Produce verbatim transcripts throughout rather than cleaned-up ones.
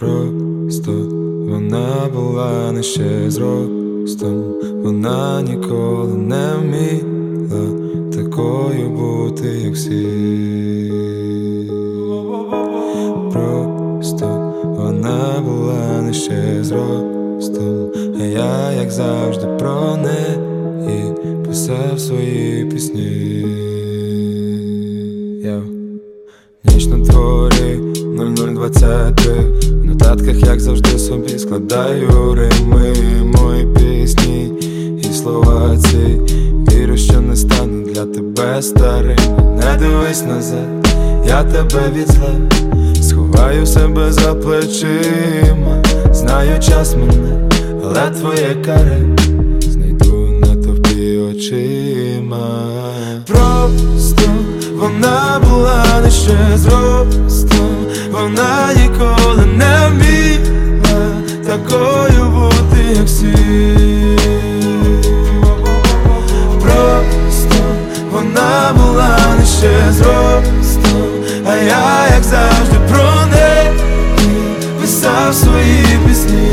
Просто вона була нижче зростом, вона ніколи не вміла такою бути, як всі. Просто вона була нижче зростом, а я, як завжди, про неї писав свої пісні. Я ніч на дворі, нуль нуль двадцять три. В нотатках, як завжди, собі складаю рими, мої пісні і слова ці. Вірю, що не стану для тебе старим. Не дивись назад, я тебе від зла сховаю себе за плечима. Знаю, час мене, але твоє каре знайду на товпі очима. Просто вона була нижче зростом, вона ніколи не вміла такою бути, як всі. Просто вона була нижче зростом, а я, як завжди, про неї писав свої пісні.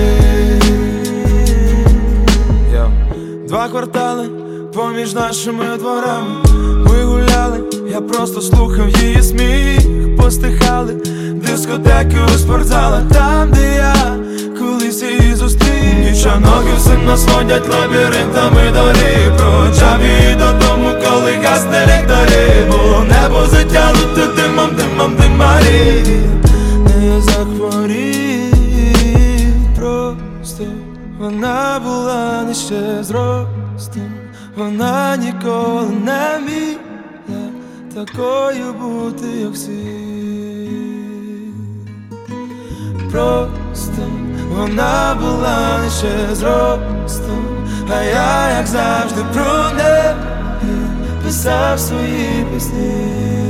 Yo. Два квартали поміж нашими дворами ми гуляли, я просто слухав її сміх. Постихали дискотеки у спортзалах, там, де я колись її зустрів. Нічоноги все нас водять лабіринтами доріг. Проводжав її додому, коли гасне ліхтарі. Було небо затягнуте димом, димом, димарі. Не я захворів. Просто вона була нижче зростом, вона ніколи не вміла такою бути, як всі. Просто вона була нижче зростом, а я, як завжди, про неї писав свої пісні.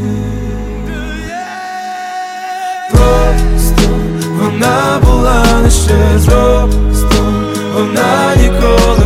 Просто вона була нижче зростом, вона ніколи